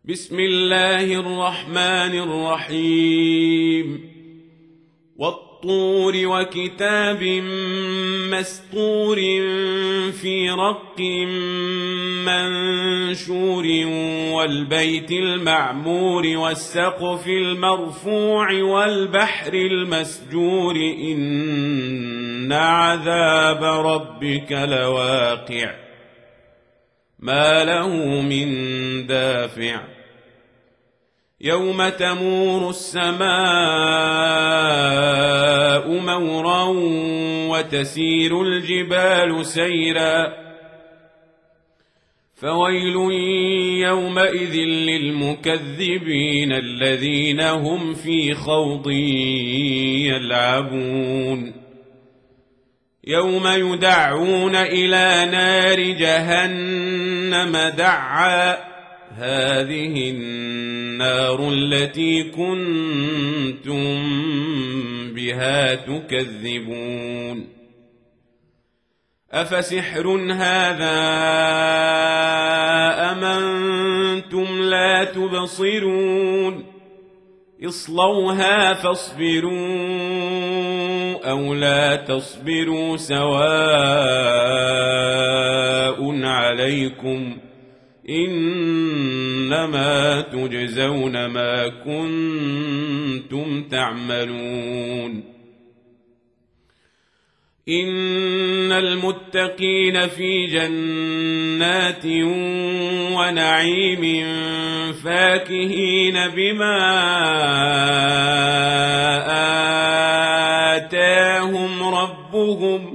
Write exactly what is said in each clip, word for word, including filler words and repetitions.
بسم الله الرحمن الرحيم والطور وكتاب مسطور في رق منشور والبيت المعمور والسقف المرفوع والبحر المسجور إن عذاب ربك لواقع ما له من دافع يوم تمور السماء مورا وتسير الجبال سيرا فويل يومئذ للمكذبين الذين هم في خوض يلعبون يوم يدعون إلى نار جهنم دعا هذه النار التي كنتم بها تكذبون أفسحر هذا أم أنتم لا تبصرون اصلوها فاصبروا أو لا تصبروا سواء عليكم إنما تجزون ما كنتم تعملون إن المتقين في جنات ونعيم فاكهين بما آتاهم ربهم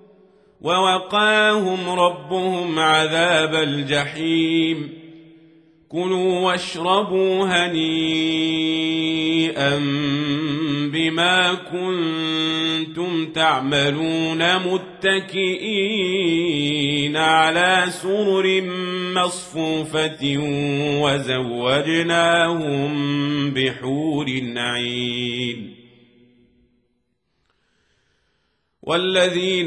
ووقاهم ربهم عذاب الجحيم كلوا واشربوا هنيئا بما كنتم تعملون متكئين على سرر مصفوفة وزوجناهم بحور عين والذين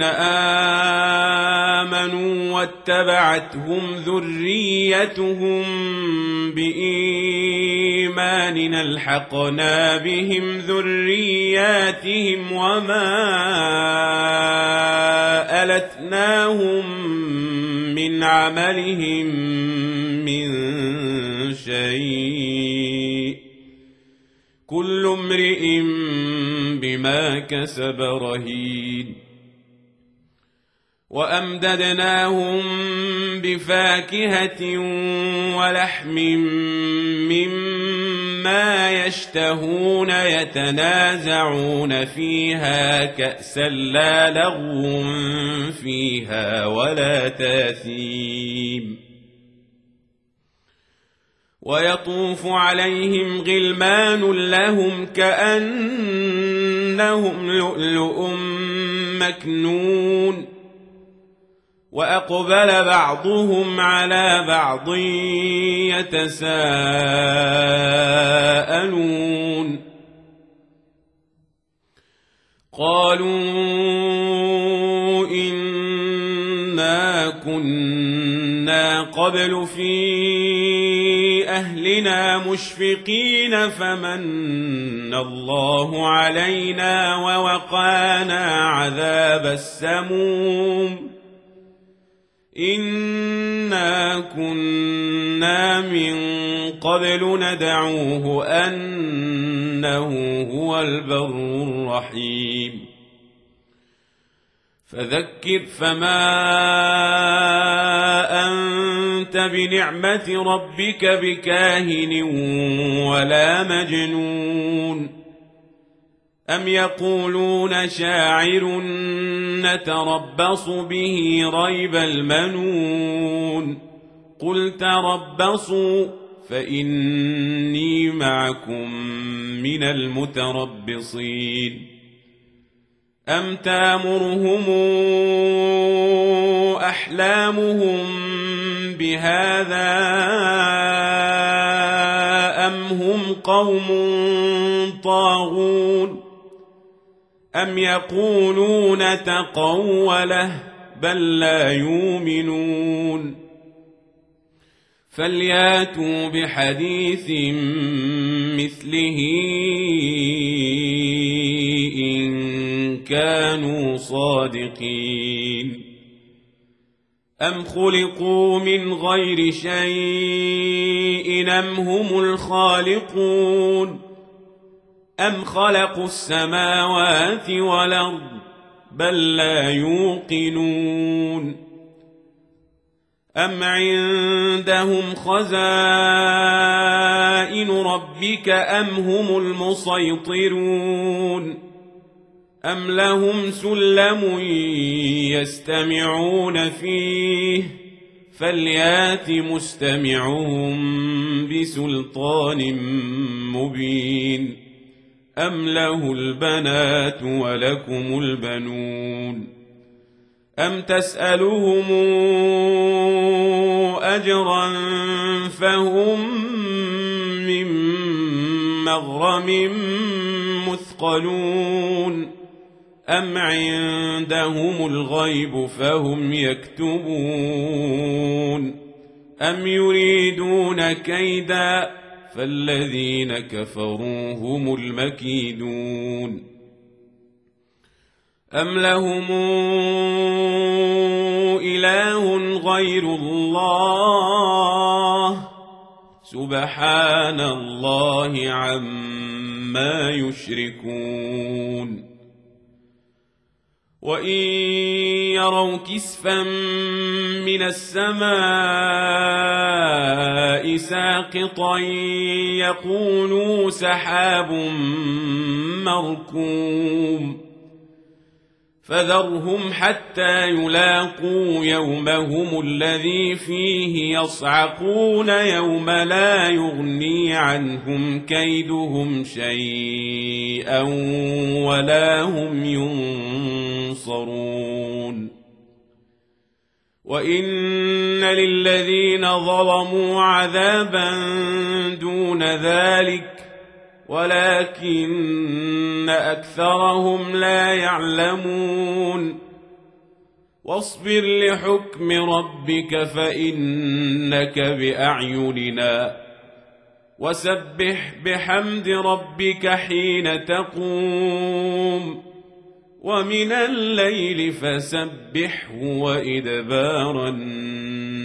آمنوا واتبعتهم ذريتهم بإيمان ألحقنا بهم ذرياتهم وما ألتناهم من عملهم من شيء كل امرئ بما كسب رهين وأمددناهم بفاكهة ولحم مما يشتهون يتنازعون فيها كأسا لا لغو فيها ولا تاثيم ويطوف عليهم غلمان لهم كأنهم لؤلؤ مكنون وأقبل بعضهم على بعض يتساءلون قالوا إنا كنا قبل في أهلنا مشفقين فمن الله علينا ووقانا عذاب السموم إنا كنا من قبل ندعوه أنه هو البر الرحيم فذكر فما أنت بنعمة ربك بكاهن ولا مجنون أم يقولون شاعر نتربص به ريب المنون قل تربصوا فإني معكم من المتربصين أم تامرهم أحلامهم بهذا أم هم قوم طاغون أم يقولون تقوله بل لا يؤمنون فلياتوا بحديث مثله إن كانوا صادقين أم خلقوا من غير شيء أم هم الخالقون أم خلقوا السماوات والأرض بل لا يوقنون أم عندهم خزائن ربك أم هم المسيطرون أم لهم سلم يستمعون فيه فليات مستمعهم بسلطان مبين أم له البنات ولكم البنون أم تسألهم أجرا فهم من مغرم مثقلون أم عندهم الغيب فهم يكتبون أم يريدون كيدا فالذين كفروا هم المكيدون أم لهم إله غير الله سبحان الله عما يشركون وإن يروا كسفا من السماء ساقطا يقولوا سحاب مركوم فذرهم حتى يلاقوا يومهم الذي فيه يصعقون يوم لا يغني عنهم كيدهم شيئا ولا هم ينصرون وإن للذين ظلموا عذابا دون ذلك ولكن أكثرهم لا يعلمون واصبر لحكم ربك فإنك بأعيننا وسبح بحمد ربك حين تقوم ومن الليل فسبحه وإدبار النجوم